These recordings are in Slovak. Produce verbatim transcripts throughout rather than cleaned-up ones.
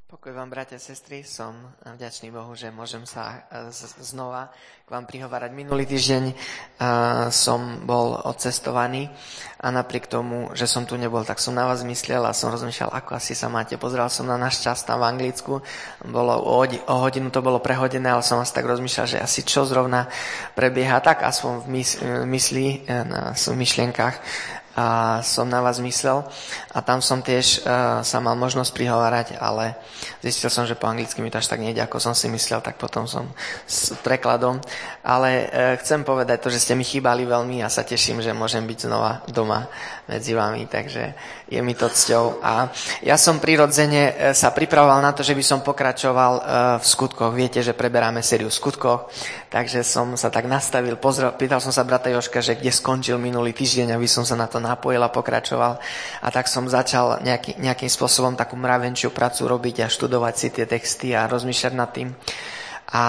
Pokoj vám, bratia a sestry, som vďačný Bohu, že môžem sa z- znova k vám prihovárať. Minulý týždeň uh, som bol odcestovaný a napriek tomu, že som tu nebol, tak som na vás myslel a som rozmýšľal, ako asi sa máte. Pozeral som na náš čas tam v Anglicku, bolo o, hodi- o hodinu to bolo prehodené, ale som asi tak rozmýšľal, že asi čo zrovna prebieha, tak aspoň v mys- mysli, na, v myšlienkach. A som na vás myslel a tam som tiež uh, sa mal možnosť prihovárať, ale zistil som, že po anglicky mi to až tak nejde, ako som si myslel, tak potom som s prekladom. Ale uh, chcem povedať to, že ste mi chýbali veľmi a sa teším, že môžem byť znova doma medzi vami, takže je mi to cťou. A ja som prirodzene uh, sa pripravoval na to, že by som pokračoval uh, v skutkoch. Viete, že preberáme sériu skutkoch, takže som sa tak nastavil, pozrel, pýtal som sa brata Jožka, že kde skončil minulý týždeň, aby som sa na to napojil a pokračoval. A tak som začal nejaký, nejakým spôsobom takú mravenčiu prácu robiť a študovať si tie texty a rozmýšľať nad tým. A,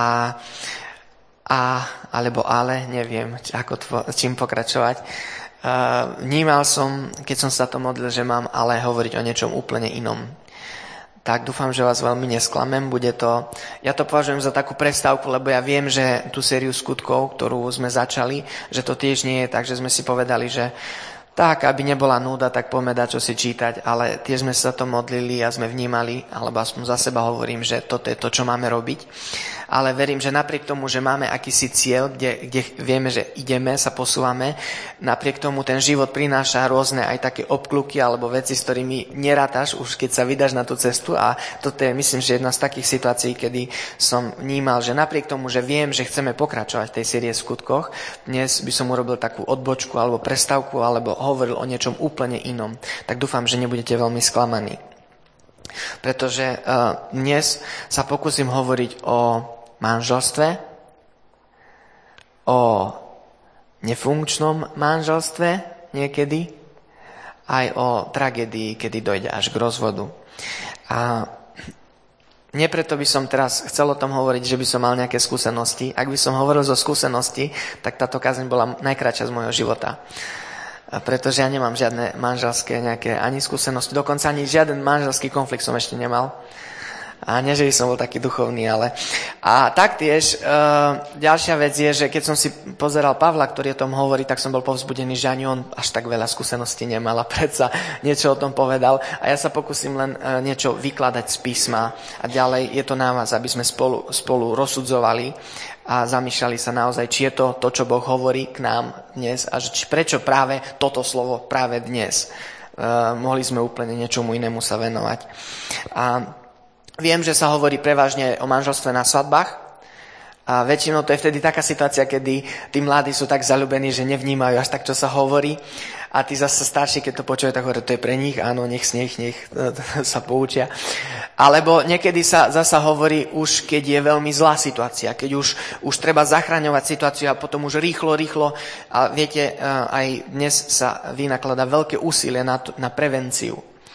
a alebo ale, neviem, ako tvo, čím pokračovať. Uh, vnímal som, keď som sa to modlil, že mám ale hovoriť o niečom úplne inom. Tak dúfam, že vás veľmi nesklamem. Bude to, ja to považujem za takú prestávku, lebo ja viem, že tú sériu skutkov, ktorú sme začali, že to tiež nie je tak, že sme si povedali, že tak, aby nebola núda, tak poďme dať čo si čítať, ale tiež sme sa to modlili a sme vnímali, alebo aspoň za seba hovorím, že toto je to, čo máme robiť. Ale verím, že napriek tomu, že máme akýsi cieľ, kde, kde vieme, že ideme, sa posúvame, napriek tomu ten život prináša rôzne aj také obkluky alebo veci, s ktorými nerátaš už, keď sa vydáš na tú cestu. A toto je, myslím, že jedna z takých situácií, kedy som vnímal, že napriek tomu, že viem, že chceme pokračovať v tej série skutkoch, dnes by som urobil takú odbočku alebo prestávku, alebo hovoril o niečom úplne inom. Tak dúfam, že nebudete veľmi sklamaní. Pretože uh, dnes sa pokúsim hovoriť o manželstve, o nefunkčnom manželstve niekedy, aj o tragédii, kedy dojde až k rozvodu. A nie preto by som teraz chcel o tom hovoriť, že by som mal nejaké skúsenosti. Ak by som hovoril zo skúsenosti, tak táto kázeň bola najkratšia z môjho života. Pretože ja nemám žiadne manželské nejaké ani skúsenosti, dokonca ani žiaden manželský konflikt som ešte nemal. A nie, že by som bol taký duchovný, ale... A taktiež, e, ďalšia vec je, že keď som si pozeral Pavla, ktorý o tom hovorí, tak som bol povzbudený, že ani on až tak veľa skúseností nemal a predsa niečo o tom povedal. A ja sa pokúsim len e, niečo vykladať z písma. A ďalej je to na vás, aby sme spolu, spolu rozsudzovali a zamýšľali sa naozaj, či je to to, čo Boh hovorí k nám dnes a či prečo práve toto slovo práve dnes. E, mohli sme úplne niečomu inému sa venovať. A viem, že sa hovorí prevažne o manželstve na svadbách a väčšinou to je vtedy taká situácia, kedy tí mladí sú tak zaľúbení, že nevnímajú až tak, čo sa hovorí a tí zase starší, keď to počujú, tak hovorí, to je pre nich, áno, nech sneh, nech sa poučia. Alebo niekedy sa zasa hovorí už, keď je veľmi zlá situácia, keď už, už treba zachraňovať situáciu a potom už rýchlo, rýchlo. A viete, aj dnes sa vynakladá veľké úsilie na, na prevenciu.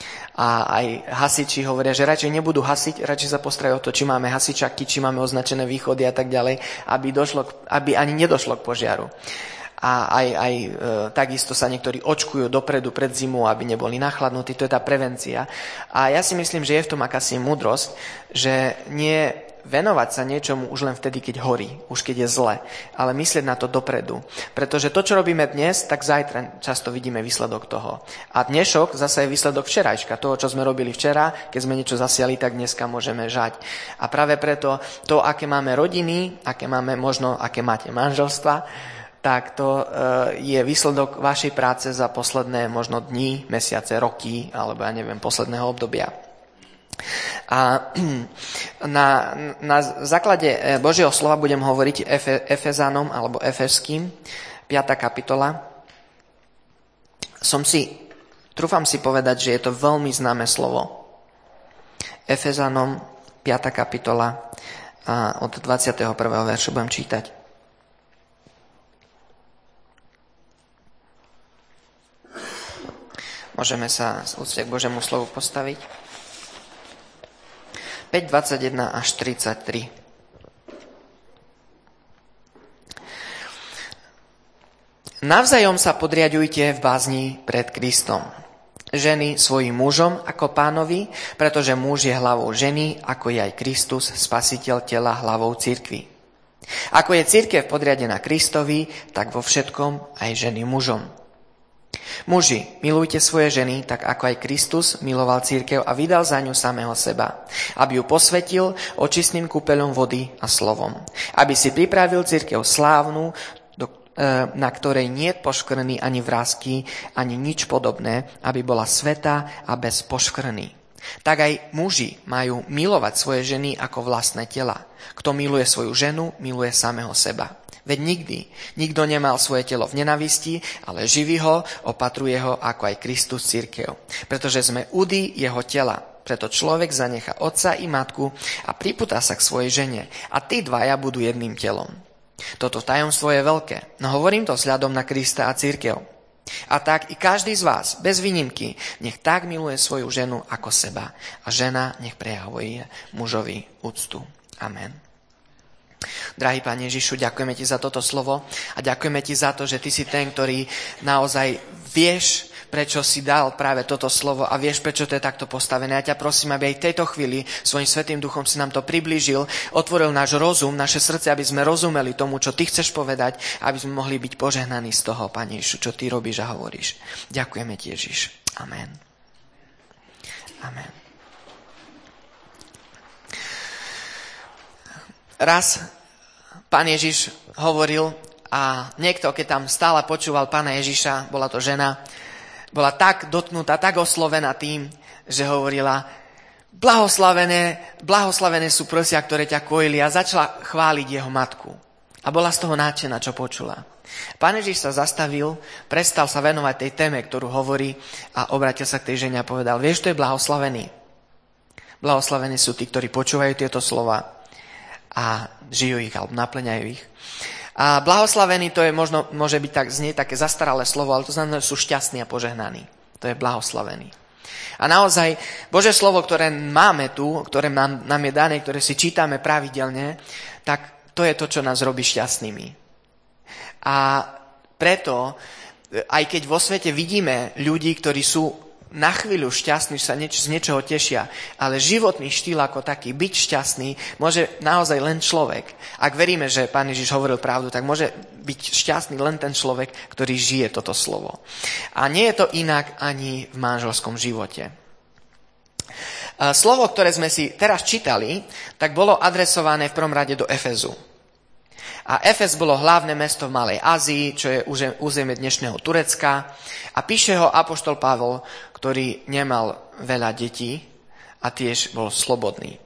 A aj hasiči hovoria, že radšej nebudú hasiť, radšej sa postarajú o to, či máme hasičaky, či máme označené východy a tak ďalej, aby, došlo, aby ani nedošlo k požiaru. A aj, aj e, takisto sa niektorí očkujú dopredu pred zimou, aby neboli nachladnutí, to je tá prevencia. A ja si myslím, že je v tom akási múdrosť, že nie venovať sa niečomu už len vtedy, keď horí, už keď je zle, ale myslieť na to dopredu. Pretože to, čo robíme dnes, tak zajtra často vidíme výsledok toho. A dnešok zase je výsledok včerajška. Toho, čo sme robili včera, keď sme niečo zasiali, tak dneska môžeme žať. A práve preto to, aké máme rodiny, aké máme možno, aké máte manželstva, tak to je výsledok vašej práce za posledné možno dni, mesiace, roky, alebo ja neviem, posledného obdobia. A na, na základe Božieho slova budem hovoriť Efe, Efezanom alebo Efeským, piata kapitola. Som si, trúfam si povedať, že je to veľmi známe slovo. Efezanom, piata kapitola, a od dvadsiateho prvého veršu budem čítať. Môžeme sa z úcty k Božiemu slovu postaviť. päť dvadsaťjeden až tridsaťtri. Navzájom sa podriaďujte v bázni pred Kristom. ženy svojim mužom ako pánovi, pretože muž je hlavou ženy, ako je aj Kristus, spasiteľ tela, hlavou cirkvi. Ako je cirkev podriadená Kristovi, tak vo všetkom aj ženy mužom. Muži, milujte svoje ženy, tak ako aj Kristus miloval cirkev a vydal za ňu samého seba, aby ju posvetil očistným kúpeľom vody a slovom, aby si pripravil cirkev slávnu, na ktorej nie je poškvrny ani vrásky, ani nič podobné, aby bola svätá a bez poškvrny. Tak aj muži majú milovať svoje ženy ako vlastné tela. Kto miluje svoju ženu, miluje samého seba. Veď nikdy, nikto nemal svoje telo v nenavisti, ale živí ho, opatruje ho ako aj Kristus cirkev. Pretože sme údy jeho tela. Preto človek zanecha otca i matku a pripúta sa k svojej žene. A tí dvaja budú jedným telom. Toto tajomstvo je veľké, no hovorím to vzhľadom na Krista a cirkev. A tak i každý z vás, bez výnimky, nech tak miluje svoju ženu ako seba. A žena nech prejavuje mužovi úctu. Amen. Drahý Pán Ježišu, ďakujeme Ti za toto slovo a ďakujeme Ti za to, že Ty si ten, ktorý naozaj vieš, prečo si dal práve toto slovo a vieš, prečo to je takto postavené. Ja ťa prosím, aby aj v tejto chvíli svojím Svätým Duchom si nám to priblížil, otvoril náš rozum, naše srdce, aby sme rozumeli tomu, čo Ty chceš povedať, aby sme mohli byť požehnaní z toho, Pane Ježišu, čo Ty robíš a hovoríš. Ďakujeme Ti, Ježiš. Amen. Amen. Raz Pán Ježiš hovoril a niekto, keď tam stále počúval Pána Ježiša, bola to žena, bola tak dotknutá, tak oslovená tým, že hovorila: blahoslavené, blahoslavené sú prsia, ktoré ťa kojili, a začala chváliť jeho matku. A bola z toho nadšená, čo počula. Pán Ježiš sa zastavil, prestal sa venovať tej téme, ktorú hovorí, a obrátil sa k tej žene a povedal: vieš, to je blahoslavený. Blahoslavení sú tí, ktorí počúvajú tieto slova a žijú ich alebo naplňajú ich. A blahoslavený, to je možno, môže byť tak, znie také zastaralé slovo, ale to znamená, že sú šťastní a požehnaní. To je blahoslavený. A naozaj, Božie slovo, ktoré máme tu, ktoré nám, nám je dané, ktoré si čítame pravidelne, tak to je to, čo nás robí šťastnými. A preto, aj keď vo svete vidíme ľudí, ktorí sú na chvíľu šťastní, sa nieč, z niečoho tešia, ale životný štýl ako taký, byť šťastný, môže naozaj len človek. Ak veríme, že Pán Ježiš hovoril pravdu, tak môže byť šťastný len ten človek, ktorý žije toto slovo. A nie je to inak ani v manželskom živote. Slovo, ktoré sme si teraz čítali, tak bolo adresované v prvom rade do Efezu. A Efez bolo hlavné mesto v Malej Ázii, čo je územie dnešného Turecka. A píše ho apoštol Pavol, ktorý nemal veľa detí a tiež bol slobodný.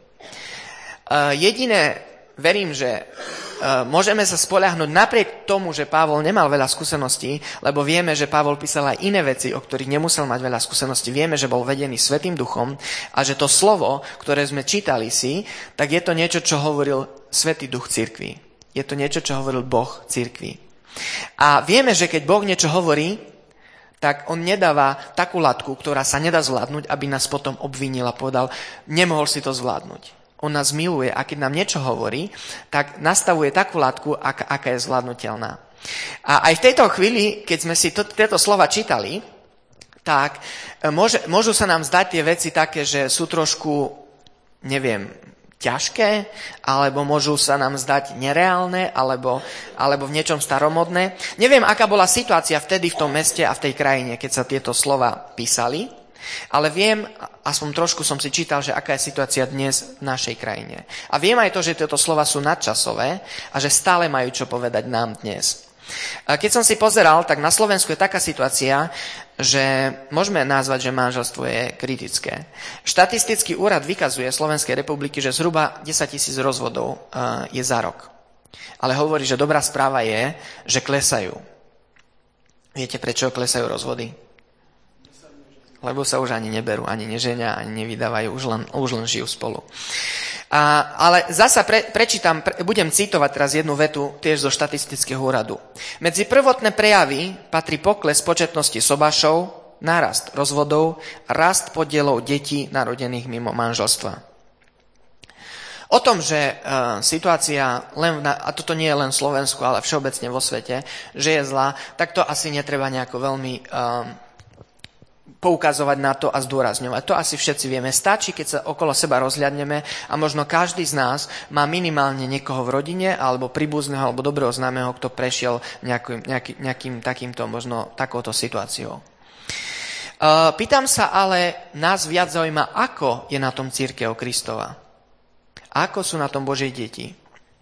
Jediné, verím, že môžeme sa spoľahnúť napriek tomu, že Pavol nemal veľa skúseností, lebo vieme, že Pavol písal aj iné veci, o ktorých nemusel mať veľa skúseností. Vieme, že bol vedený Svätým Duchom a že to slovo, ktoré sme čítali si, tak je to niečo, čo hovoril Svätý Duch cirkvi. Je to niečo, čo hovoril Boh cirkvi. A vieme, že keď Boh niečo hovorí, tak on nedáva takú latku, ktorá sa nedá zvládnuť, aby nás potom obvinil a povedal: nemohol si to zvládnuť. On nás miluje a keď nám niečo hovorí, tak nastavuje takú latku, aká, aká je zvládnutelná. A aj v tejto chvíli, keď sme si to, tieto slova čítali, tak môže, môžu sa nám zdať tie veci také, že sú trošku, neviem, ťažké, alebo môžu sa nám zdať nereálne, alebo, alebo v niečom staromodné. Neviem, aká bola situácia vtedy v tom meste a v tej krajine, keď sa tieto slova písali, ale viem, aspoň trošku som si čítal, že aká je situácia dnes v našej krajine. A viem aj to, že tieto slova sú nadčasové a že stále majú čo povedať nám dnes. Keď som si pozeral, tak na Slovensku je taká situácia, že môžeme nazvať, že manželstvo je kritické. Štatistický úrad vykazuje Slovenskej republiky, že zhruba desaťtisíc rozvodov je za rok. Ale hovorí, že dobrá správa je, že klesajú. Viete, prečo klesajú rozvody? Lebo sa už ani neberú, ani neženia, ani nevydávajú, už len, už len žijú spolu. A, ale zasa pre, prečítam, pre, budem citovať teraz jednu vetu tiež zo štatistického úradu. Medzi prvotné prejavy patrí pokles početnosti sobášov, nárast rozvodov, rast podielov detí narodených mimo manželstva. O tom, že e, situácia, len na, a toto nie je len v Slovensku, ale všeobecne vo svete, že je zlá, tak to asi netreba nejako veľmi... E, poukazovať na to a zdôrazňovať. To asi všetci vieme. Stačí, keď sa okolo seba rozhľadneme a možno každý z nás má minimálne niekoho v rodine alebo príbuzného alebo dobrého známeho, kto prešiel nejakým, nejaký, nejakým takýmto, možno takouto situáciou. Pýtam sa ale, nás viac zaujíma, ako je na tom cirkev Kristova. Ako sú na tom Božie deti.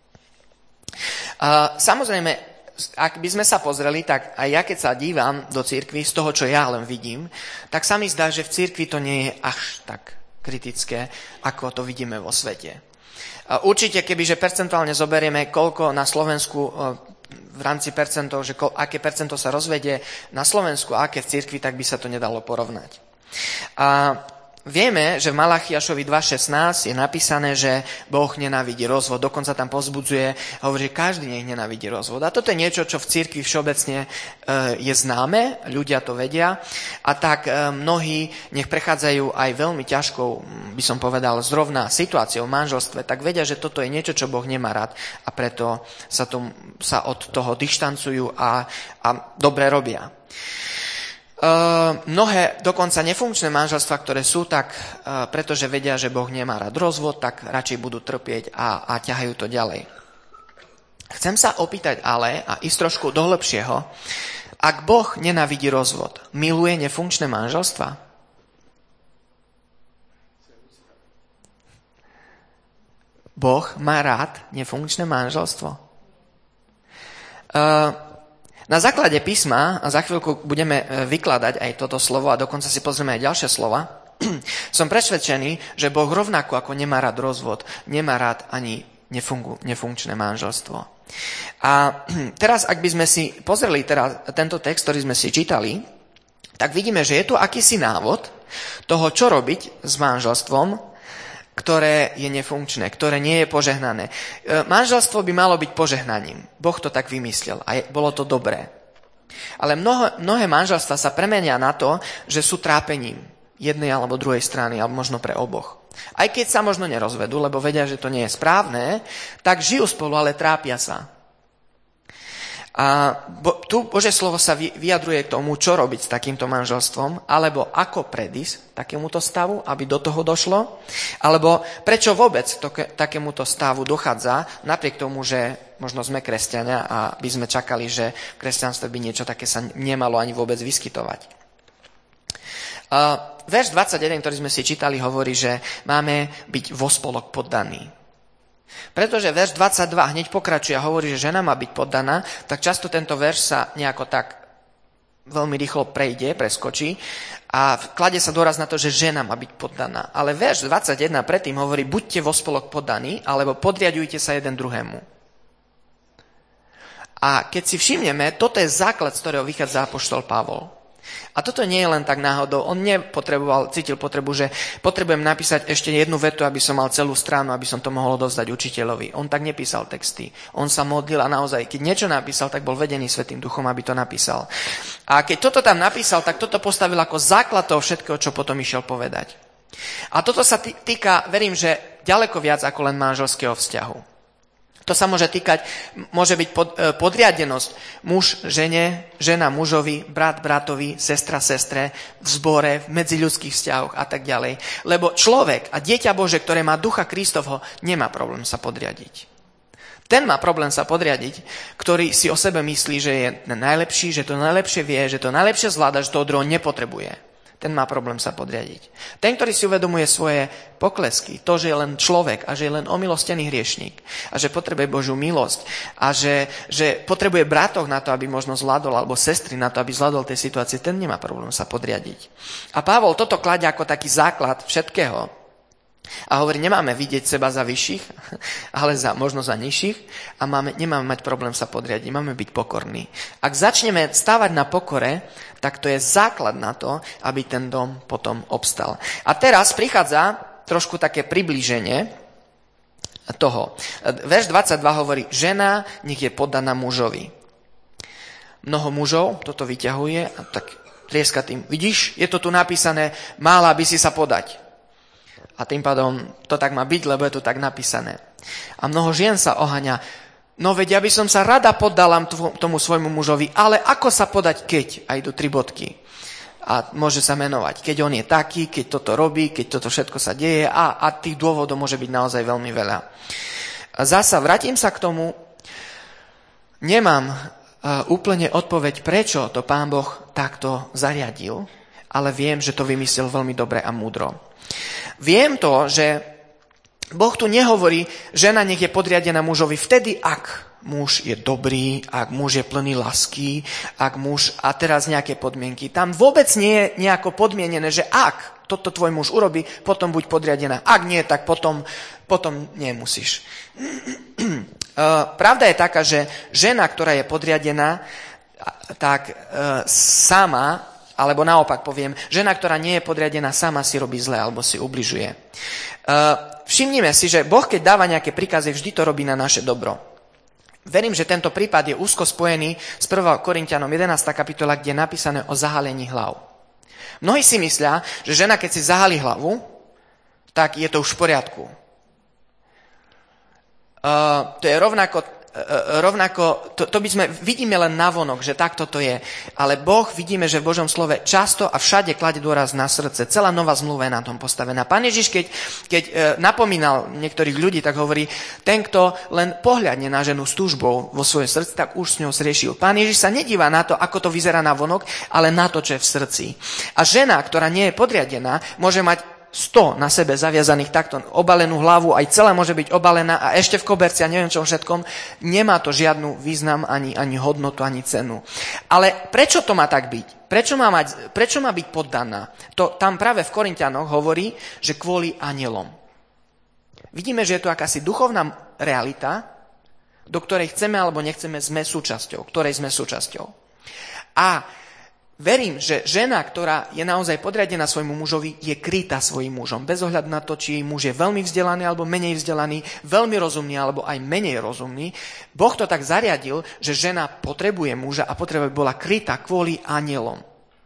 Samozrejme, ak by sme sa pozreli, tak aj ja keď sa dívam do cirkvi, z toho, čo ja len vidím, tak sa mi zdá, že v cirkvi to nie je až tak kritické, ako to vidíme vo svete. Určite, kebyže percentuálne zoberieme, koľko na Slovensku v rámci percentov, že aké percento sa rozvedie na Slovensku a aké v cirkvi, tak by sa to nedalo porovnať. A vieme, že v Malachiašovi dva šestnásť je napísané, že Boh nenávidí rozvod. Dokonca tam povzbudzuje, hovorí, že každý nech nenávidí rozvod. A toto je niečo, čo v cirkvi všeobecne je známe, ľudia to vedia. A tak mnohí, nech prechádzajú aj veľmi ťažkou, by som povedal, zrovna situáciou v manželstve, tak vedia, že toto je niečo, čo Boh nemá rád a preto sa, tom, sa od toho dištancujú a, a dobre robia. Uh, mnohé dokonca nefunkčné manželstvá, ktoré sú tak, uh, pretože vedia, že Boh nemá rád rozvod, tak radšej budú trpieť a, a ťahajú to ďalej. Chcem sa opýtať ale, a ísť trošku do hĺbšieho, ak Boh nenávidí rozvod, miluje nefunkčné manželstvá? Boh má rád nefunkčné manželstvo? Uh, Na základe písma, a za chvíľku budeme vykladať aj toto slovo a dokonca si pozrieme aj ďalšie slova, som presvedčený, že Boh rovnako ako nemá rád rozvod, nemá rád ani nefungu, nefunkčné manželstvo. A teraz, ak by sme si pozreli teraz tento text, ktorý sme si čítali, tak vidíme, že je tu akýsi návod toho, čo robiť s manželstvom, ktoré je nefunkčné, ktoré nie je požehnané. Manželstvo by malo byť požehnaním. Boh to tak vymyslel a je, bolo to dobré. Ale mnoho, mnohé manželstva sa premenia na to, že sú trápením jednej alebo druhej strany, alebo možno pre oboch. Aj keď sa možno nerozvedú, lebo vedia, že to nie je správne, tak žijú spolu, ale trápia sa. A bo, tu Božie slovo sa vyjadruje k tomu, čo robiť s takýmto manželstvom, alebo ako predísť takémuto stavu, aby do toho došlo, alebo prečo vôbec to, ke, takémuto stavu dochádza, napriek tomu, že možno sme kresťania a by sme čakali, že v kresťanstve by niečo také sa nemalo ani vôbec vyskytovať. Uh, verš dvadsaťjeden, ktorý sme si čítali, hovorí, že máme byť vo spolok poddaní. Pretože verš dvadsaťdva hneď pokračuje a hovorí, že žena má byť poddaná, tak často tento verš sa nejako tak veľmi rýchlo prejde, preskočí a kladie sa dôraz na to, že žena má byť poddaná. Ale verš dvadsaťjeden predtým hovorí, buďte vo spolok poddaní, alebo podriaďujte sa jeden druhému. A keď si všimneme, toto je základ, z ktorého vychádza apoštol Pavol. A toto nie je len tak náhodou. On nepotreboval, cítil potrebu, že potrebujem napísať ešte jednu vetu, aby som mal celú stranu, aby som to mohol odovzdať učiteľovi. On tak nepísal texty. On sa modlil a naozaj, keď niečo napísal, tak bol vedený Svätým Duchom, aby to napísal. A keď toto tam napísal, tak toto postavil ako základ toho všetkého, čo potom išiel povedať. A toto sa týka, verím, že ďaleko viac ako len manželského vzťahu. To sa môže týkať, môže byť pod, e, podriadenosť muž žene, žena mužovi, brat bratovi, sestra sestre, v zbore, v medziľudských vzťahoch a tak ďalej. Lebo človek a dieťa Bože, ktoré má ducha Kristovho, nemá problém sa podriadiť. Ten má problém sa podriadiť, ktorý si o sebe myslí, že je najlepší, že to najlepšie vie, že to najlepšie zvláda, že toho druhého nepotrebuje. Ten má problém sa podriadiť. Ten, ktorý si uvedomuje svoje poklesky, to, že je len človek a že je len omilostený hriešník a že potrebuje Božiu milosť a že, že potrebuje bratov na to, aby možno zvládol, alebo sestry na to, aby zvládol tej situácie, ten nemá problém sa podriadiť. A Pavol toto kladie ako taký základ všetkého. A hovorí, nemáme vidieť seba za vyšších, ale za, možno za nižších a máme, nemáme mať problém sa podriadiť, máme byť pokorní. Ak začneme stávať na pokore, tak to je základ na to, aby ten dom potom obstal. A teraz prichádza trošku také priblíženie toho. Verš dvadsaťdva hovorí, žena nech je poddaná mužovi. Mnoho mužov toto vyťahuje a tak trieska tým. Vidíš, je to tu napísané, mala by si sa podať. A tým pádom to tak má byť, lebo je to tak napísané. A mnoho žien sa oháňa. No veď ja by som sa rada poddala tomu svojmu mužovi, ale ako sa podať keď? A idú tri bodky. A môže sa menovať, keď on je taký, keď toto robí, keď toto všetko sa deje a, a tých dôvodov môže byť naozaj veľmi veľa. A zasa vrátim sa k tomu, nemám uh, úplne odpoveď, prečo to Pán Boh takto zariadil, ale viem, že to vymyslel veľmi dobre a múdro. Viem to, že Boh tu nehovorí, žena nech je podriadená mužovi vtedy, ak muž je dobrý, ak muž je plný lásky, ak muž a teraz nejaké podmienky. Tam vôbec nie je nejako podmienené, že ak toto tvoj muž urobí, potom buď podriadená. Ak nie, tak potom, potom nemusíš. Pravda je taká, že žena, ktorá je podriadená, tak sama, alebo naopak poviem, žena, ktorá nie je podriadená, sama si robí zle alebo si ubližuje. Všimnime si, že Boh, keď dáva nejaké príkazy, vždy to robí na naše dobro. Verím, že tento prípad je úzko spojený s prvou Korinťanom jedenásta kapitola, kde je napísané o zahalení hlav. Mnohí si myslia, že žena, keď si zahalí hlavu, tak je to už v poriadku. Uh, to je rovnako, uh, rovnako to, to by sme, vidíme len navonok, že takto to je. Ale Boh, vidíme, že v Božom slove často a všade kladie dôraz na srdce. Celá nová zmluva je na tom postavená. Pán Ježiš, keď, keď uh, napomínal niektorých ľudí, tak hovorí, ten, kto len pohľadne na ženu s túžbou vo svoje srdce, tak už s ňou zriešil. Pán Ježiš sa nedíva na to, ako to vyzerá navonok, ale na to, čo je v srdci. A žena, ktorá nie je podriadená, môže mať sto na sebe zaviazaných takto, obalenú hlavu, aj celá môže byť obalená a ešte v koberci a neviem čom všetkom, nemá to žiadnu význam, ani, ani hodnotu, ani cenu. Ale prečo to má tak byť? Prečo má, mať, prečo má byť poddaná? To tam práve v Korinťanoch hovorí, že kvôli anjelom. Vidíme, že je to akási duchovná realita, do ktorej chceme alebo nechceme, sme súčasťou, ktorej sme súčasťou. A verím, že žena, ktorá je naozaj podriadená svojmu mužovi, je krytá svojim mužom. Bez ohľadu na to, či muž je veľmi vzdelaný alebo menej vzdelaný, veľmi rozumný alebo aj menej rozumný. Boh to tak zariadil, že žena potrebuje muža a potrebuje bola krytá kvôli anjelom.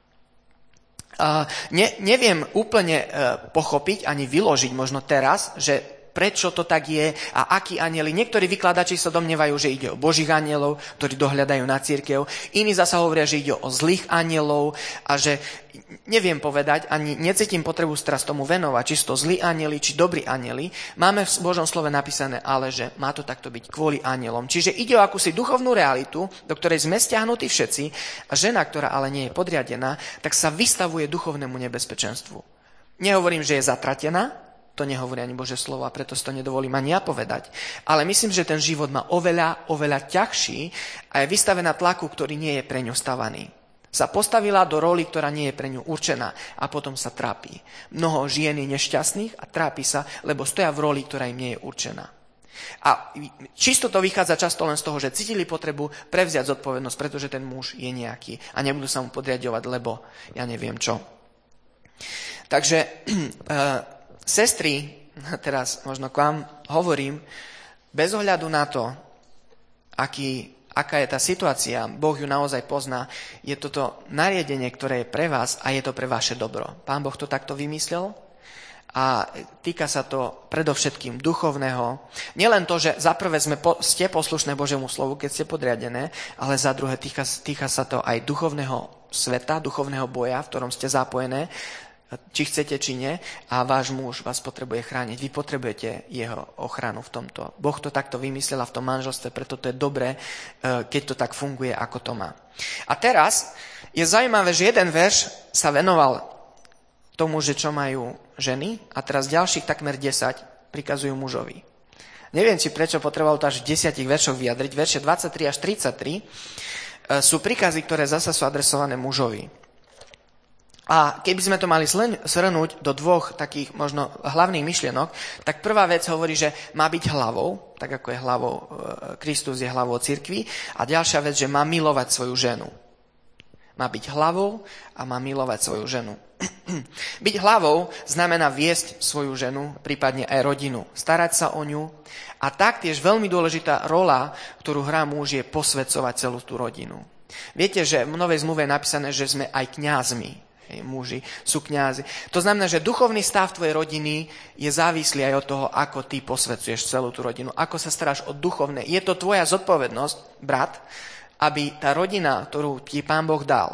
Uh, ne, neviem úplne uh, pochopiť ani vyložiť možno teraz, že prečo to tak je a akí anjeli. Niektorí vykladači sa domnievajú, že ide o Božích anjelov, ktorí dohľadajú na cirkev. Iní zasa hovoria, že ide o zlých anjelov a že neviem povedať, ani necítim potrebu teraz tomu venovať, či sú to zlí anjeli, či dobrí anjeli. Máme v Božom slove napísané, ale že má to takto byť kvôli anjelom. Čiže ide o akúsi duchovnú realitu, do ktorej sme stiahnutí všetci a žena, ktorá ale nie je podriadená, tak sa vystavuje duchovnému nebezpečenstvu. Nehovorím, že je zatratená, to nehovorí ani Božie slovo a preto si to nedovolím ani ja povedať. Ale myslím, že ten život má oveľa, oveľa ťažší a je vystavená tlaku, ktorý nie je pre ňu stavaný. Sa postavila do roli, ktorá nie je pre ňu určená a potom sa trápi. Mnoho žien je nešťastných a trápi sa, lebo stoja v roli, ktorá im nie je určená. A čisto to vychádza často len z toho, že cítili potrebu prevziať zodpovednosť, pretože ten muž je nejaký a nebudú sa mu podriadovať, lebo ja neviem čo. Takže uh, sestry, teraz možno k vám hovorím, bez ohľadu na to, aký, aká je tá situácia, Boh ju naozaj pozná, je toto nariadenie, ktoré je pre vás a je to pre vaše dobro. Pán Boh to takto vymyslel a týka sa to predovšetkým duchovného. Nielen to, že za prvé sme po, ste poslušné Božiemu slovu, keď ste podriadené, ale za druhé týka, týka sa to aj duchovného sveta, duchovného boja, v ktorom ste zapojené, či chcete, či nie, a váš muž vás potrebuje chrániť. Vy potrebujete jeho ochranu v tomto. Boh to takto vymyslel v tom manželstve, preto to je dobré, keď to tak funguje, ako to má. A teraz je zaujímavé, že jeden verš sa venoval tomu, že čo majú ženy, a teraz ďalších takmer desať prikazujú mužovi. Neviem, či prečo potreboval to až v desiatich veršoch vyjadriť. Verše dvadsaťtri až tridsaťtri sú príkazy, ktoré zasa sú adresované mužovi. A keby sme to mali shrnúť do dvoch takých možno hlavných myšlienok, tak prvá vec hovorí, že má byť hlavou, tak ako je hlavou, Kristus je hlavou cirkvi, a ďalšia vec, že má milovať svoju ženu. Má byť hlavou a má milovať svoju ženu. Byť hlavou znamená viesť svoju ženu, prípadne aj rodinu, starať sa o ňu. A taktiež veľmi dôležitá rola, ktorú hrá muž, je posväcovať celú tú rodinu. Viete, že v Novej zmluve je napísané, že sme aj kňazmi. Muži sú kňazi. To znamená, že duchovný stav tvojej rodiny je závislý aj od toho, ako ty posvedzuješ celú tú rodinu, ako sa staráš o duchovné. Je to tvoja zodpovednosť, brat, aby tá rodina, ktorú ti Pán Boh dal,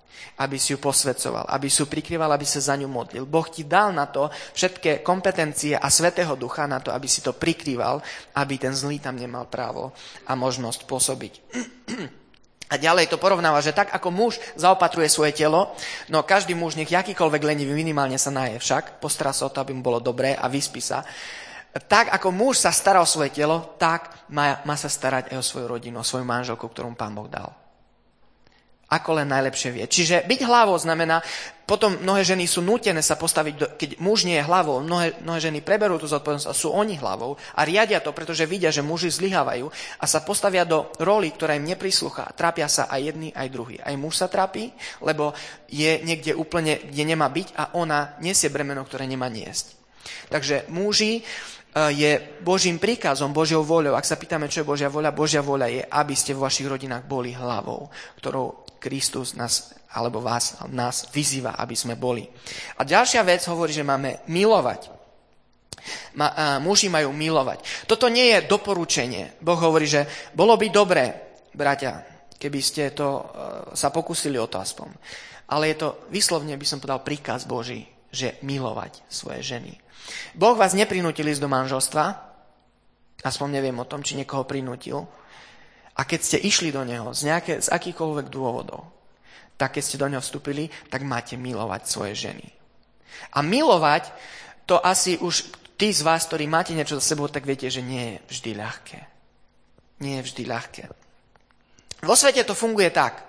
aby si ju posvedcoval, aby si ju prikryval, aby sa za ňu modlil. Boh ti dal na to všetké kompetencie a Svätého Ducha na to, aby si to prikrýval, aby ten zlý tam nemal právo a možnosť pôsobiť. A ďalej to porovnáva, že tak ako muž zaopatruje svoje telo, no každý muž, nech akýkoľvek lenivý, minimálne sa naje však, postará sa o to, aby mu bolo dobré a vyspí sa. Tak ako muž sa stará o svoje telo, tak má, má sa starať aj o svoju rodinu, o svoju manželku, ktorú Pán Boh dal. Ako len najlepšie vie. Čiže byť hlavou znamená, potom mnohé ženy sú nútené sa postaviť, do, keď muž nie je hlavou, mnohé, mnohé ženy preberú tú zodpovednosť a sú oni hlavou a riadia to, pretože vidia, že muži zlyhávajú a sa postavia do roli, ktorá im neprislúcha. Trápia sa aj jedni, aj druhý. Aj muž sa trápi, lebo je niekde úplne, kde nemá byť a ona nesie bremeno, ktoré nemá niesť. Takže muži je Božím príkazom, Božiou voľou. Ak sa pýtame, čo je Božia voľa, Božia voľa je, aby ste vo vašich rodinách boli hlavou, ktorou Kristus nás, alebo vás, nás vyzýva, aby sme boli. A ďalšia vec hovorí, že máme milovať. Ma, a, muži majú milovať. Toto nie je doporučenie. Boh hovorí, že bolo by dobré, bratia, keby ste to, uh, sa pokúsili o to aspoň. Ale je to, vyslovne by som povedal, príkaz Boží, že milovať svoje ženy. Boh vás neprinútil ísť do manželstva, aspoň neviem o tom, či niekoho prinútil. A keď ste išli do neho z, nejaké, z akýchkoľvek dôvodov, tak keď ste do neho vstúpili, tak máte milovať svoje ženy. A milovať, to asi už tí z vás, ktorí máte niečo za sebou, tak viete, že nie je vždy ľahké. Nie je vždy ľahké. Vo svete to funguje tak.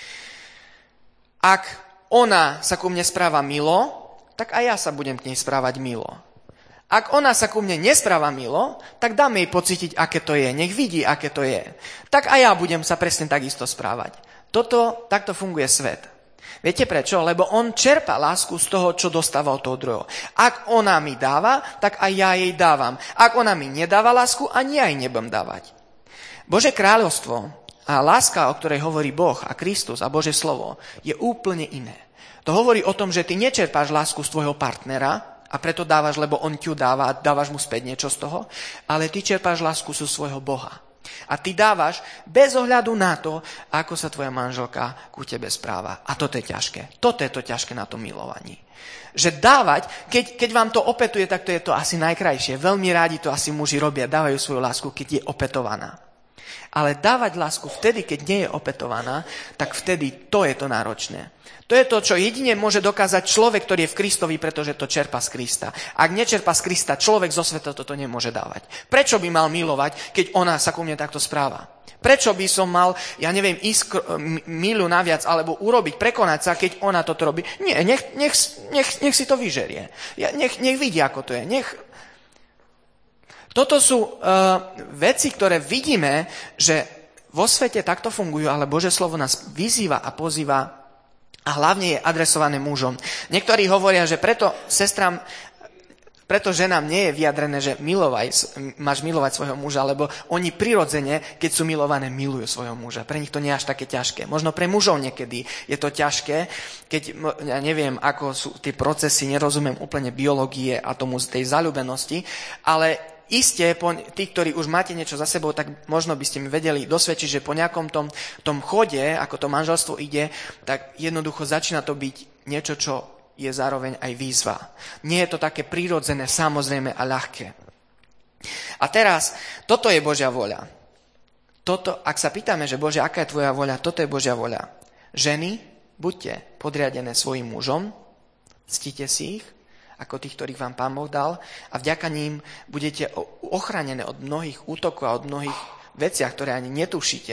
Ak ona sa ku mne správa milo, tak aj ja sa budem k nej správať milo. Ak ona sa ku mne nespráva milo, tak dám jej pocítiť, aké to je. Nech vidí, aké to je. Tak aj ja budem sa presne takisto správať. Toto, takto funguje svet. Viete prečo? Lebo on čerpá lásku z toho, čo dostáva od toho druhého. Ak ona mi dáva, tak aj ja jej dávam. Ak ona mi nedáva lásku, ani ja jej nebudem dávať. Božie kráľovstvo a láska, o ktorej hovorí Boh a Kristus a Božie slovo, je úplne iné. To hovorí o tom, že ty nečerpáš lásku z tvojho partnera, a preto dávaš, lebo on ti dáva a dávaš mu späť niečo z toho, ale ty čerpáš lásku zo svojho Boha. A ty dávaš bez ohľadu na to, ako sa tvoja manželka ku tebe správa. A toto je ťažké. Toto je to ťažké na tom milovaní. Že dávať, keď, keď vám to opetuje, tak to je to asi najkrajšie. Veľmi rádi to asi muži robia, dávajú svoju lásku, keď je opetovaná. Ale dávať lásku vtedy, keď nie je opetovaná, tak vtedy to je to náročné. To je to, čo jedine môže dokázať človek, ktorý je v Kristovi, pretože to čerpa z Krista. Ak nečerpa z Krista, človek zo sveta toto nemôže dávať. Prečo by mal milovať, keď ona sa ku mne takto správa? Prečo by som mal, ja neviem, ísť milu naviac, alebo urobiť, prekonať sa, keď ona toto robí? Nie, nech, nech, nech, nech si to vyžerie. Ja, nech, nech vidí, ako to je. Nech... Toto sú uh, veci, ktoré vidíme, že vo svete takto fungujú, ale Božie slovo nás vyzýva a pozýva a hlavne je adresované mužom. Niektorí hovoria, že preto sestram, preto ženám nie je vyjadrené, že milovaj, máš milovať svojho muža, lebo oni prirodzene, keď sú milované, milujú svojho muža. Pre nich to nie je až také ťažké. Možno pre mužov niekedy je to ťažké, keď, ja neviem, ako sú tie procesy, nerozumiem úplne biológie a tomu tej zaľúbenosti, ale Isté, po, tí, ktorí už máte niečo za sebou, tak možno by ste mi vedeli dosvedčiť, že po nejakom tom, tom chode, ako to manželstvo ide, tak jednoducho začína to byť niečo, čo je zároveň aj výzva. Nie je to také prírodzené, samozrejme a ľahké. A teraz, toto je Božia voľa. Toto, ak sa pýtame, že Bože, aká je tvoja voľa, toto je Božia voľa. Ženy, buďte podriadené svojim mužom, ctite si ich, ako tých, ktorých vám Pán Boh dal, a vďaka ním budete ochránené od mnohých útokov a od mnohých veciach, ktoré ani netušíte,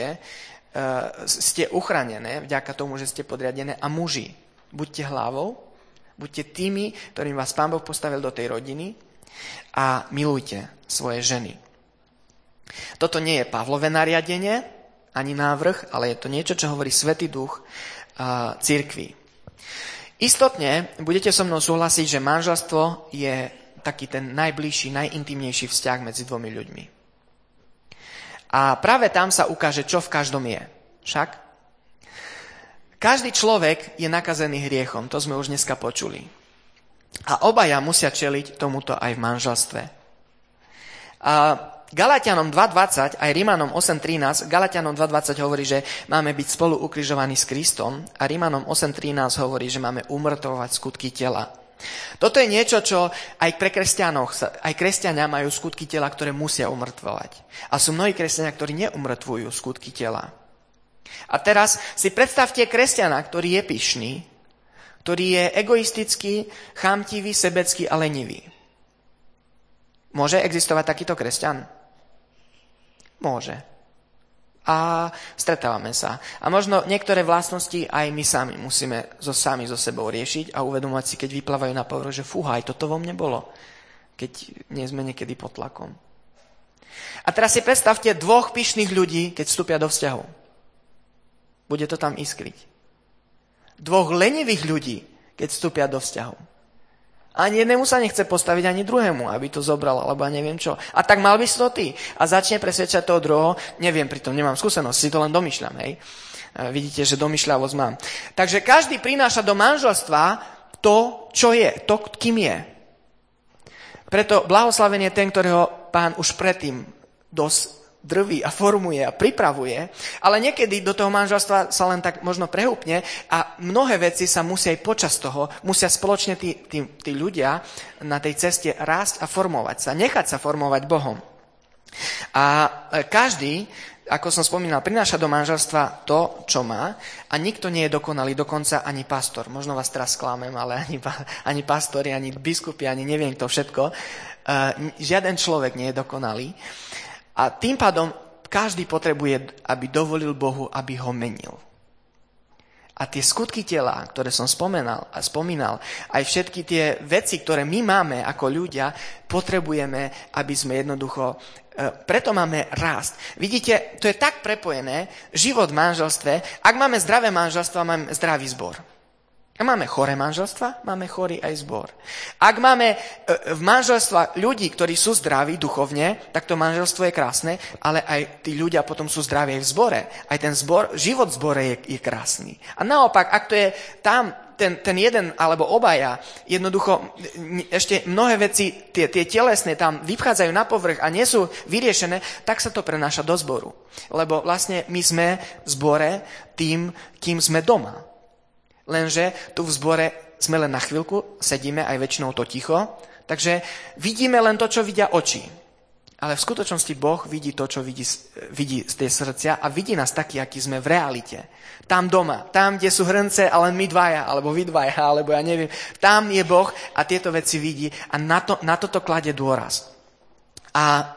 ste uchránené vďaka tomu, že ste podriadené. A muži, buďte hlavou, buďte tými, ktorým vás Pán Boh postavil do tej rodiny a milujte svoje ženy. Toto nie je Pavlové nariadenie, ani návrh, ale je to niečo, čo hovorí Svätý Duch cirkvi. Istotne budete so mnou súhlasiť, že manželstvo je taký ten najbližší, najintimnejší vzťah medzi dvomi ľuďmi. A práve tam sa ukáže, čo v každom je. Však? Každý človek je nakazený hriechom, to sme už dneska počuli. A obaja musia čeliť tomuto aj v manželstve. A Galatianom dva dvadsať, aj Rímanom osem trinásť, Galatianom dva dvadsať hovorí, že máme byť spolu ukrižovaní s Kristom a Rímanom osem trinásť hovorí, že máme umrtvovať skutky tela. Toto je niečo, čo aj pre kresťanov, aj kresťania majú skutky tela, ktoré musia umrtvovať. A sú mnohí kresťania, ktorí neumrtvujú skutky tela. A teraz si predstavte kresťana, ktorý je pyšný, ktorý je egoistický, chamtivý, sebecký a lenivý. Môže existovať takýto kresťan? Môže. A stretávame sa. A možno niektoré vlastnosti aj my sami musíme so, sami so sebou riešiť a uvedomovať si, keď vyplávajú na povrch, že fúha, aj toto vo mne bolo, keď nie sme niekedy pod tlakom. A teraz si predstavte dvoch pyšných ľudí, keď vstúpia do vzťahu. Bude to tam iskriť. Dvoch lenivých ľudí, keď vstúpia do vzťahu. Ani jednému sa nechce postaviť, ani druhému, aby to zobral, alebo neviem čo. A tak mal by si to ty. A začne presvedčať toho druhého, neviem, pritom nemám skúsenosť, si to len domýšľam, hej. A vidíte, že domýšľavosť mám. Takže každý prináša do manželstva to, čo je, to, kým je. Preto blahoslavený je ten, ktorého Pán už predtým dosť drví a formuje a pripravuje, ale niekedy do toho manželstva sa len tak možno prehúpne a mnohé veci sa musia aj počas toho, musia spoločne tí, tí, tí ľudia na tej ceste rásť a formovať sa, nechať sa formovať Bohom. A každý, ako som spomínal, prináša do manželstva to, čo má a nikto nie je dokonalý, dokonca ani pastor. Možno vás teraz sklamem, ale ani, ani pastori, ani biskupy, ani neviem to všetko. Žiaden človek nie je dokonalý. A tým pádom každý potrebuje, aby dovolil Bohu, aby ho menil. A tie skutky tela, ktoré som spomenal a spomínal, aj všetky tie veci, ktoré my máme ako ľudia, potrebujeme, aby sme jednoducho, preto máme rásť. Vidíte, to je tak prepojené, život v manželstve, ak máme zdravé manželstvo, máme zdravý zbor. Ak máme choré manželstva, máme chorý aj zbor. Ak máme v manželstva ľudí, ktorí sú zdraví duchovne, tak to manželstvo je krásne, ale aj tí ľudia potom sú zdraví aj v zbore. Aj ten zbor, život v zbore je, je krásny. A naopak, ak to je tam ten, ten jeden alebo obaja, jednoducho ešte mnohé veci, tie, tie telesné tam vychádzajú na povrch a nie sú vyriešené, tak sa to prenáša do zboru. Lebo vlastne my sme v zbore tým, kým sme doma. Lenže tu v zbore sme len na chvíľku, sedíme aj väčšinou to ticho, takže vidíme len to, čo vidia oči. Ale v skutočnosti Boh vidí to, čo vidí, vidí z tej srdcia a vidí nás taký, aký sme v realite. Tam doma, tam, kde sú hrnce a len my dvaja, alebo vy dvaja, alebo ja neviem. Tam je Boh a tieto veci vidí a na, to, na toto kladie dôraz. A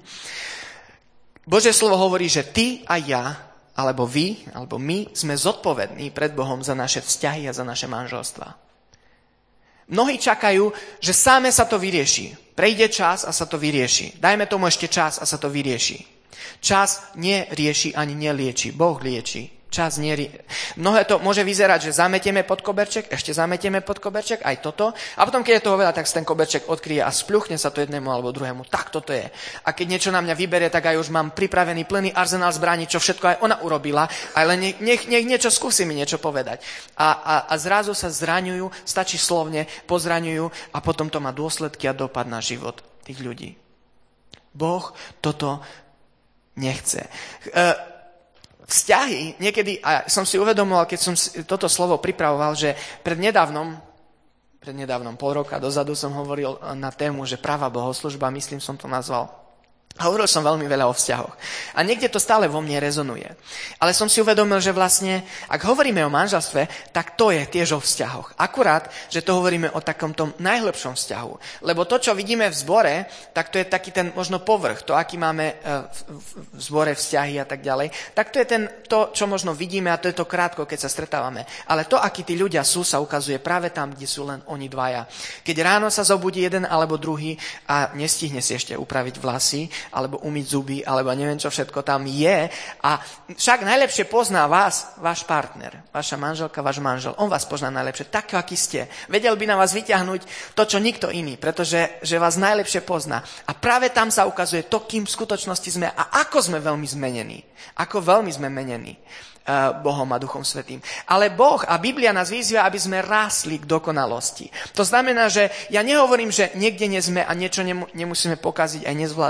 Božie slovo hovorí, že ty a ja, alebo vy, alebo my sme zodpovední pred Bohom za naše vzťahy a za naše manželstvá. Mnohí čakajú, že sáme sa to vyrieši. Prejde čas a sa to vyrieši. Dajme tomu ešte čas a sa to vyrieši. Čas nerieši ani nelieči. Boh lieči. Čas nerie... Mnohé to môže vyzerať, že zametieme pod koberček, ešte zametieme pod koberček, aj toto. A potom, keď je toho veľa, tak sa ten koberček odkryje a spľuchne sa to jednému alebo druhému. Tak toto je. A keď niečo na mňa vyberie, tak aj už mám pripravený plný arzenál zbraní, čo všetko aj ona urobila. Ale nech, nech, nech niečo skúsi mi niečo povedať. A, a, a zrazu sa zraňujú, stačí slovne, pozraňujú a potom to má dôsledky a dopad na život tých ľudí. Boh toto nechce. E, Vzťahy, niekedy, a som si uvedomoval, keď som toto slovo pripravoval, že prednedávnom, prednedávnom pol roka dozadu som hovoril na tému, že pravá bohoslužba, myslím som to nazval. Hovoril som veľmi veľa o vzťahoch. A niekde to stále vo mne rezonuje. Ale som si uvedomil, že vlastne, ak hovoríme o manželstve, tak to je tiež o vzťahoch. Akurát, že to hovoríme o takom tom najhlbšom vzťahu. Lebo to, čo vidíme v zbore, tak to je taký ten možno povrch, to, aký máme v zbore vzťahy a tak ďalej, tak to je ten, to, čo možno vidíme a to je to krátko, keď sa stretávame. Ale to, akí tí ľudia sú, sa ukazuje práve tam, kde sú len oni dvaja. Keď ráno sa zobudí jeden alebo druhý a nestihne si ešte upraviť vlasy, alebo umyť zuby, alebo neviem, čo všetko tam je. A však najlepšie pozná vás, váš partner, vaša manželka, váš manžel. On vás pozná najlepšie, tak, aký ste. Vedel by na vás vyťahnuť to, čo nikto iný, pretože že vás najlepšie pozná. A práve tam sa ukazuje to, kým v skutočnosti sme a ako sme veľmi zmenení. Ako veľmi sme menení Bohom a Duchom Svätým. Ale Boh a Biblia nás vyzýva, aby sme rásli k dokonalosti. To znamená, že ja nehovorím, že niekde nie sme a niečo nemusíme pokaziť aj nezvládnuť.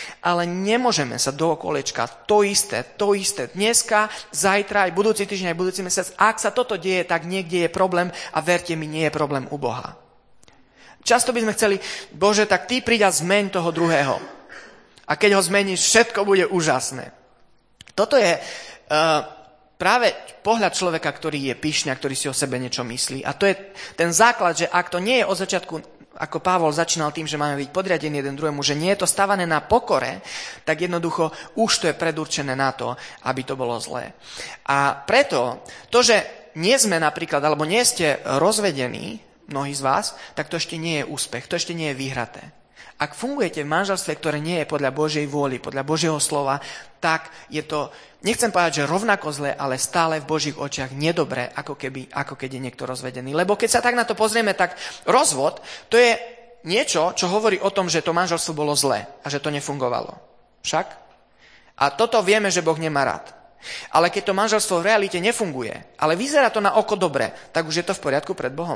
Ale nemôžeme sa do kolečka to isté, to isté dneska, zajtra, aj budúci týždeň, aj budúci mesiac. Ak sa toto deje, tak niekde je problém a verte mi, nie je problém u Boha. Často by sme chceli, Bože, tak ty príď a zmeň toho druhého. A keď ho zmeníš, všetko bude úžasné. Toto je uh, práve pohľad človeka, ktorý je pyšný a ktorý si o sebe niečo myslí. A to je ten základ, že ak to nie je od začiatku, ako Pavol začínal tým, že máme byť podriadení jeden druhému, že nie je to stavané na pokore, tak jednoducho už to je predurčené na to, aby to bolo zlé. A preto to, že nie sme napríklad, alebo nie ste rozvedení, mnohí z vás, tak to ešte nie je úspech, to ešte nie je vyhraté. Ak fungujete v manželstve, ktoré nie je podľa Božej vôly, podľa Božieho slova, tak je to, nechcem povedať, že rovnako zlé, ale stále v Božích očiach nedobré, ako, keby, ako keď je niekto rozvedený. Lebo keď sa tak na to pozrieme, tak rozvod, to je niečo, čo hovorí o tom, že to manželstvo bolo zlé a že to nefungovalo. Však? A toto vieme, že Boh nemá rád. Ale keď to manželstvo v realite nefunguje, ale vyzerá to na oko dobre, tak už je to v poriadku pred Bohom.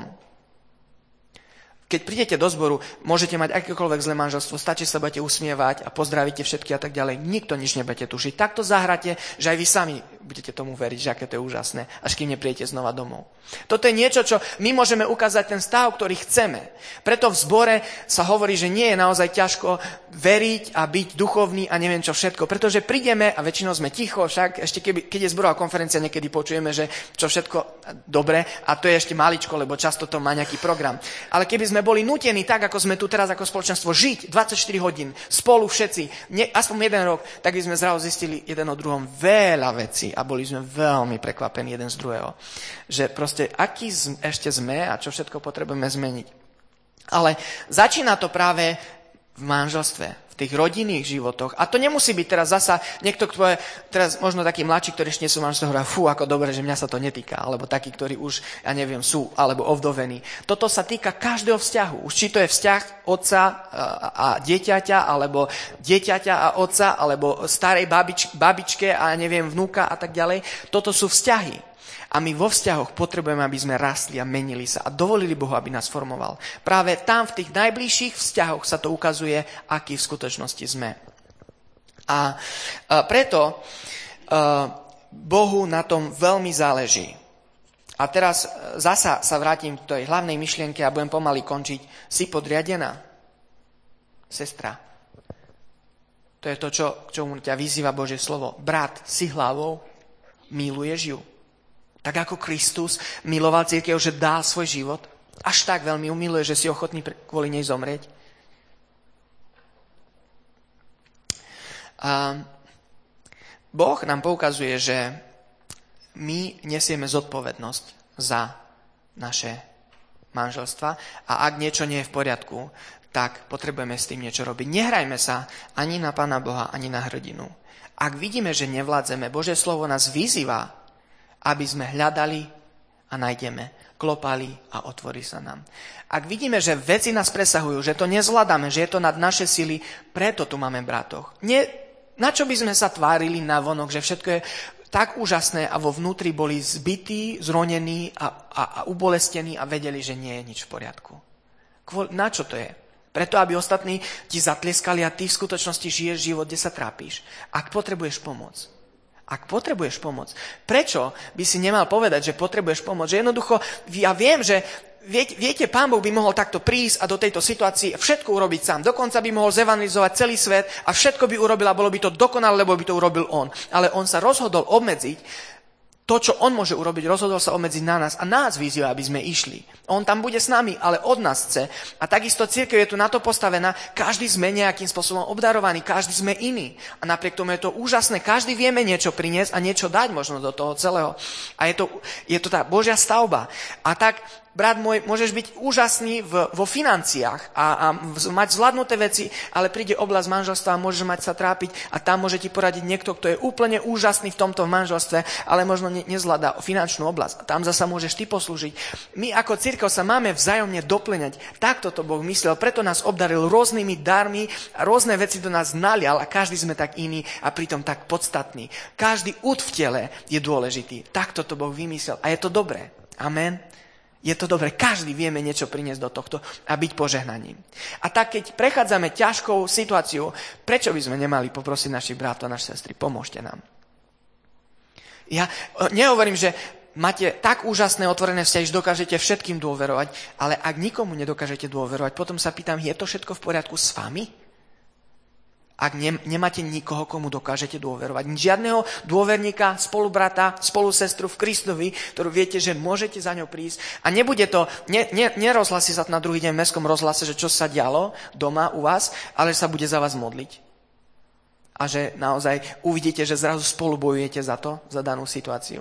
Keď prídete do zboru, môžete mať akékoľvek zlé manželstvo, stačí sa budete usmievať a pozdravíte všetky a tak ďalej. Nikto nič nebudete tušiť. Takto zahráte, že aj vy sami budete tomu veriť, že aké to je úžasné, až kým neprídete znova domov. Toto je niečo, čo my môžeme ukázať ten stav, ktorý chceme. Preto v zbore sa hovorí, že nie je naozaj ťažko veriť a byť duchovný a neviem čo všetko. Pretože prídeme a väčšinou sme ticho, však ešte keby, keď je zborová konferencia, niekedy počujeme, že čo všetko dobre a to je ešte maličko, lebo často to má nejaký program. Ale keby sme boli nútení tak, ako sme tu teraz ako spoločenstvo žiť dvadsaťštyri hodín spolu všetci, ne, aspoň jeden rok, tak by sme zrazu zistili jeden o druhom veľa vecí a boli sme veľmi prekvapení jeden z druhého. Že proste aký ešte sme a čo všetko potrebujeme zmeniť. Ale začína to práve v manželstve, v tých rodinných životoch. A to nemusí byť teraz zasa niekto, kto je teraz možno taký mladší, ktorí ešte nie sú manželstve, hovoria, fú, ako dobre, že mňa sa to netýka. Alebo takí, ktorí už, ja neviem, sú, alebo ovdovení. Toto sa týka každého vzťahu. Už či to je vzťah otca a dieťaťa, alebo dieťaťa a otca, alebo starej babič, babičke a neviem, vnúka a tak ďalej. Toto sú vzťahy. A my vo vzťahoch potrebujeme, aby sme rastli a menili sa a dovolili Bohu, aby nás formoval. Práve tam v tých najbližších vzťahoch sa to ukazuje, aký v skutočnosti sme. A preto Bohu na tom veľmi záleží. A teraz zasa sa vrátim k tej hlavnej myšlienke a budem pomaly končiť. Si podriadená? Sestra. To je to, čo, k čomu ťa vyzýva Božie slovo. Brat, si hlavou, miluješ ju. Tak ako Kristus miloval cirkev, že dal svoj život, až tak veľmi umiluje, že si ochotný kvôli nej zomrieť. A Boh nám poukazuje, že my nesieme zodpovednosť za naše manželstva a ak niečo nie je v poriadku, tak potrebujeme s tým niečo robiť. Nehrajme sa ani na Pána Boha, ani na hrdinu. Ak vidíme, že nevládzeme, Božie slovo nás vyzýva, aby sme hľadali a nájdeme, klopali a otvorí sa nám. Ak vidíme, že veci nás presahujú, že to nezvládame, že je to nad naše sily, preto tu máme bratoch. Nie, na čo by sme sa tvárili na vonok, že všetko je tak úžasné a vo vnútri boli zbytí, zronení a, a, a ubolestení a vedeli, že nie je nič v poriadku. Kvôli, na čo to je? Preto, aby ostatní ti zatlieskali a ty v skutočnosti žiješ život, kde sa trápíš. Ak potrebuješ pomoc. Ak potrebuješ pomoc, prečo by si nemal povedať, že potrebuješ pomoc? Že jednoducho, ja viem, že viete, viete, Pán Boh by mohol takto prísť a do tejto situácii všetko urobiť sám. Dokonca by mohol zevangelizovať celý svet a všetko by urobil a bolo by to dokonalé, lebo by to urobil on. Ale on sa rozhodol obmedziť to, čo on môže urobiť, rozhodol sa obmedziť na nás a nás vyzýva, aby sme išli. On tam bude s nami, ale od nás chce. A takisto cirkev je tu na to postavená, každý sme nejakým spôsobom obdarovaný, každý sme iný. A napriek tomu je to úžasné, každý vieme niečo priniesť a niečo dať možno do toho celého. A je to, je to tá Božia stavba. A tak, brat môj, môžeš byť úžasný v, vo financiách a, a mať zvládnuté veci, ale príde oblasť manželstva a môžeš mať sa trápiť a tam môže ti poradiť niekto, kto je úplne úžasný v tomto manželstve, ale možno ne, nezvláda finančnú oblasť. A tam zasa môžeš ty poslúžiť. My ako cirkev sa máme vzájomne doplňať. Takto to Boh myslel, preto nás obdaril rôznymi darmi a rôzne veci do nás nalial a každý sme tak iný a pritom tak podstatný. Každý úd v tele je dôležitý. Takto to Boh vymyslel a je to dobré. Amen. Je to dobre, každý vieme niečo priniesť do tohto a byť požehnaním. A tak, keď prechádzame ťažkou situáciou, prečo by sme nemali poprosiť našich bratov a naše sestry, pomôžte nám. Ja nehovorím, že máte tak úžasné otvorené vzťahy, že dokážete všetkým dôverovať, ale ak nikomu nedokážete dôverovať, potom sa pýtam, je to všetko v poriadku s vami? Ak ne, nemáte nikoho, komu dokážete dôverovať. Žiadneho dôverníka, spolubrata, spolusestru v Kristovi, ktorú viete, že môžete za ňou prísť. A nebude to, ne, ne, nerozhlasí sa na druhý deň v mestskom rozhlase, že čo sa dialo doma u vás, ale sa bude za vás modliť. A že naozaj uvidíte, že zrazu spolu bojujete za to, za danú situáciu.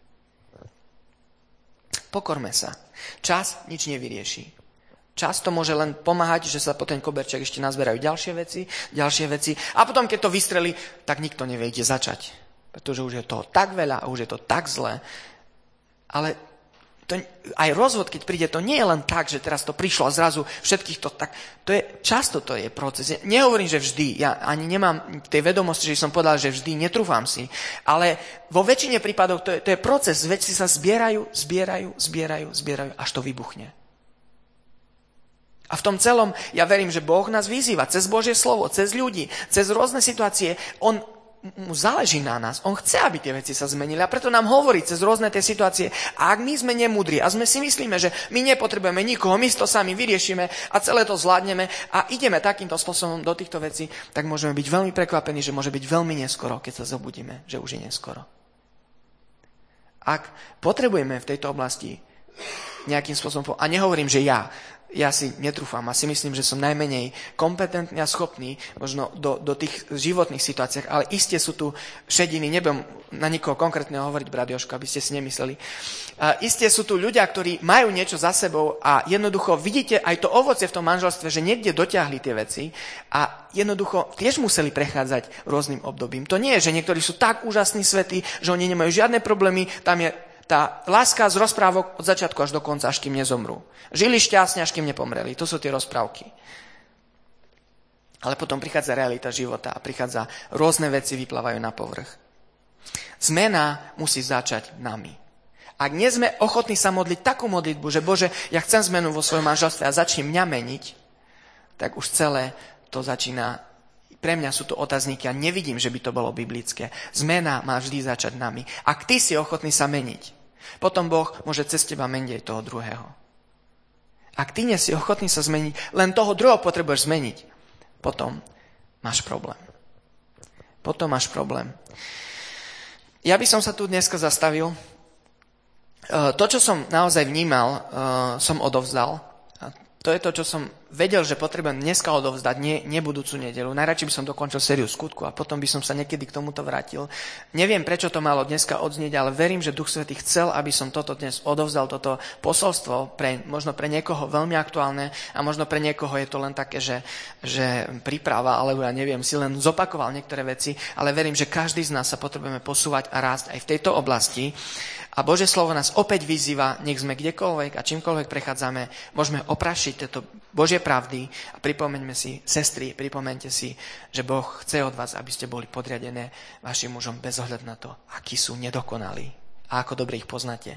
Pokorme sa. Čas nič nevyrieši. Často môže len pomáhať, že sa po ten koberček ešte nazberajú ďalšie veci, ďalšie veci. A potom, keď to vystrelí, tak nikto nevie, kde začať. Pretože už je toho tak veľa a už je to tak zlé. Ale to, aj rozvod, keď príde, to nie je len tak, že teraz to prišlo a zrazu všetkých to tak. To je, často to je proces. Nehovorím, že vždy. Ja ani nemám tej vedomosti, že som povedal, že vždy, netrúfam si. Ale vo väčšine prípadov to je, to je proces. Veci sa zbierajú, zbierajú, zbierajú, zbierajú, až to vybuchne. A v tom celom, ja verím, že Boh nás vyzýva cez Božie slovo, cez ľudí, cez rôzne situácie. On mu záleží na nás. On chce, aby tie veci sa zmenili. A preto nám hovorí cez rôzne tie situácie. A ak my sme nemúdri a sme si myslíme, že my nepotrebujeme nikoho, my to sami vyriešime a celé to zvládneme a ideme takýmto spôsobom do týchto vecí, tak môžeme byť veľmi prekvapení, že môže byť veľmi neskoro, keď sa zobudíme, že už je neskoro. Ak potrebujeme v tejto oblasti nejakým spôsobom, a nehovorím, že ja, ja si netrúfam a si myslím, že som najmenej kompetentný a schopný možno do, do tých životných situáciách, ale iste sú tu šediny, nebudem na nikoho konkrétneho hovoriť, brat Jožko, aby ste si nemysleli. A iste sú tu ľudia, ktorí majú niečo za sebou a jednoducho vidíte aj to ovocie v tom manželstve, že niekde dotiahli tie veci a jednoducho tiež museli prechádzať rôznym obdobím. To nie je, že niektorí sú tak úžasní svätí, že oni nemajú žiadne problémy, tam je tá láska z rozprávok od začiatku až do konca, až kým nezomrú. Žili šťastne, až kým nepomreli. To sú tie rozprávky. Ale potom prichádza realita života a prichádza rôzne veci, vyplávajú na povrch. Zmena musí začať nami. Ak nie sme ochotní sa modliť takú modlitbu, že Bože, ja chcem zmenu vo svojom manželstve a začni mňa meniť, tak už celé to začína. Pre mňa sú to otázniky a nevidím, že by to bolo biblické. Zmena má vždy začať nami. Ak ty si ochotný sa meniť, potom Boh môže cez teba meniť aj toho druhého. Ak ty nie si ochotný sa zmeniť, len toho druhého potrebuješ zmeniť, potom máš problém. Potom máš problém. Ja by som sa tu dneska zastavil. To, čo som naozaj vnímal, som odovzdal. To je to, čo som vedel, že potrebujem dneska odovzdať, nie, nie budúcu nedeľu. Najradšej by som dokončil sériu skutku a potom by som sa niekedy k tomuto vrátil. Neviem, prečo to malo dneska odznieť, ale verím, že Duch Svätý chcel, aby som toto dnes odovzdal, toto posolstvo, pre, možno pre niekoho veľmi aktuálne a možno pre niekoho je to len také, že, že príprava, alebo ja neviem, si len zopakoval niektoré veci, ale verím, že každý z nás sa potrebujeme posúvať a rásť aj v tejto oblasti. A Božie slovo nás opäť vyzýva, nech sme kdekoľvek a čímkoľvek prechádzame, môžeme oprašiť tieto Božie pravdy a pripomeňme si, sestry, pripomeňte si, že Boh chce od vás, aby ste boli podriadené vašim mužom bez ohľadu na to, akí sú nedokonalí a ako dobre ich poznáte.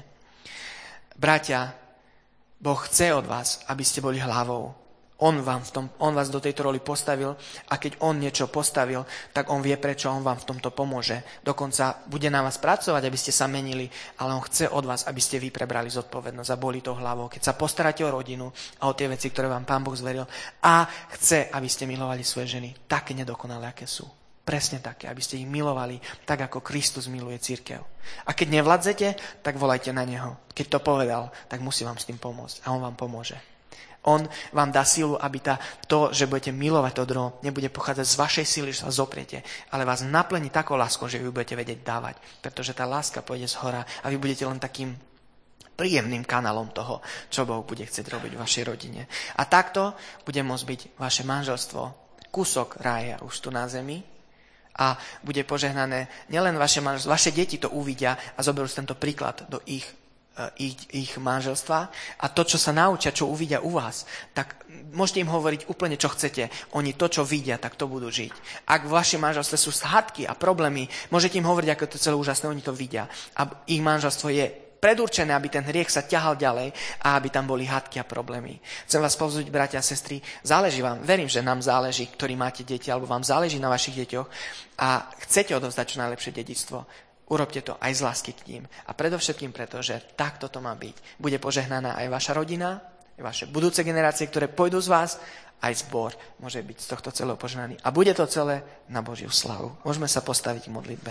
Bratia, Boh chce od vás, aby ste boli hlavou. On, vám v tom, on vás do tejto roli postavil a keď on niečo postavil, tak on vie, prečo on vám v tomto pomôže. Dokonca bude na vás pracovať, aby ste sa menili, ale on chce od vás, aby ste vy prebrali zodpovednosť a boli tou hlavou. Keď sa postaráte o rodinu a o tie veci, ktoré vám Pán Boh zveril, a chce, aby ste milovali svoje ženy také nedokonalé, aké sú. Presne také, aby ste ich milovali tak, ako Kristus miluje cirkev. A keď nevládzete, tak volajte na Neho. Keď to povedal, tak musí vám s tým pomôcť a on vám pomôže. On vám dá silu, aby tá, to, že budete milovať to druhého, nebude pochádzať z vašej sily, že sa zopriete, ale vás naplní takou láskou, že vy budete vedieť dávať. Pretože tá láska pôjde z hora a vy budete len takým príjemným kanálom toho, čo Boh bude chcieť robiť v vašej rodine. A takto bude môcť byť vaše manželstvo kúsok rája už tu na zemi a bude požehnané nielen vaše manželstvo, vaše deti to uvidia a zoberú tento príklad do ich Ich, ich manželstva a to, čo sa naučia, čo uvidia u vás, tak môžete im hovoriť úplne, čo chcete. Oni to, čo vidia, tak to budú žiť. Ak v vašom manželstve sú hádky a problémy, môžete im hovoriť, ako to celé úžasné, oni to vidia. A ich manželstvo je predurčené, aby ten hriech sa ťahal ďalej a aby tam boli hádky a problémy. Chcem vás povzbudiť, bratia a sestry, záleží vám, verím, že nám záleží, ktorí máte deti, alebo vám záleží na vašich deťoch a chcete odovzdať čo najlepšie dedičstvo. Urobte to aj z lásky k ním. A predovšetkým preto, že takto to má byť. Bude požehnaná aj vaša rodina, aj vaše budúce generácie, ktoré pôjdu z vás, aj zbor môže byť z tohto celého požehnaný. A bude to celé na Božiu slavu. Môžeme sa postaviť v modlitbe.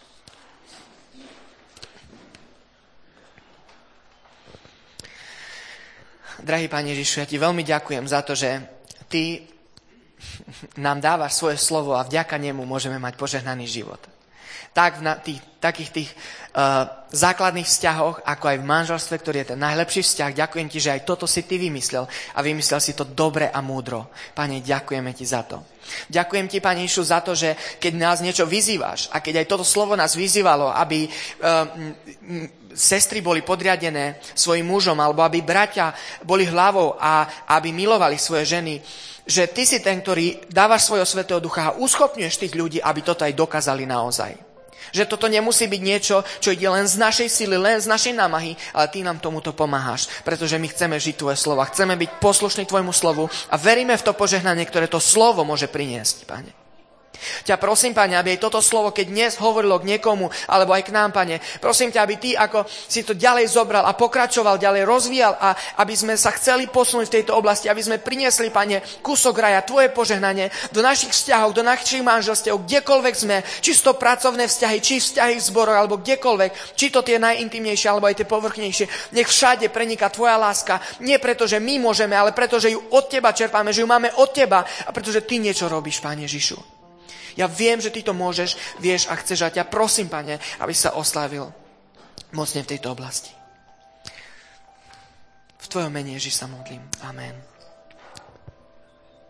Drahý Pane Ježišu, ja ti veľmi ďakujem za to, že ty nám dávaš svoje slovo a vďaka nemu môžeme mať požehnaný život. Tak v na tých, takých tých uh, základných vzťahoch, ako aj v manželstve, ktorý je ten najlepší vzťah. Ďakujem ti, že aj toto si ty vymyslel a vymyslel si to dobre a múdro. Pane, ďakujeme ti za to. Ďakujem ti, Pane Ježišu, za to, že keď nás niečo vyzývaš a keď aj toto slovo nás vyzývalo, aby uh, m, sestry boli podriadené svojim mužom, alebo aby bratia boli hlavou a aby milovali svoje ženy, že ty si ten, ktorý dávaš svojho Svätého Ducha a uschopňuješ tých ľudí, aby toto aj dokázali naozaj. Že toto nemusí byť niečo, čo ide len z našej sily, len z našej námahy, ale ty nám tomuto pomáhaš, pretože my chceme žiť tvoje slova, chceme byť poslušní tvojmu slovu a veríme v to požehnanie, ktoré to slovo môže priniesť, Pane. Ťa prosím, Pane, aby aj toto slovo, keď dnes hovorilo k niekomu, alebo aj k nám, Pane, prosím ťa, aby ty ako si to ďalej zobral a pokračoval, ďalej rozvíjal a aby sme sa chceli posunúť v tejto oblasti, aby sme priniesli, Pane, kúsok raja, tvoje požehnanie do našich vzťahov, do našich manželstiev, kdekoľvek sme, či to pracovné vzťahy, či vzťahy v zboroch, alebo kdekoľvek, či to tie najintimnejšie, alebo aj tie povrchnejšie. Nech všade preniká tvoja láska, nie preto, že my môžeme, ale preto, že ju od teba čerpáme, že ju máme od teba a pretože ty niečo robíš, Pane Ježišu. Ja viem, že ty to môžeš, vieš a chceš a ťa prosím, Pane, aby sa oslávil mocne v tejto oblasti. V tvojom mene, Ježiš, sa modlím. Amen.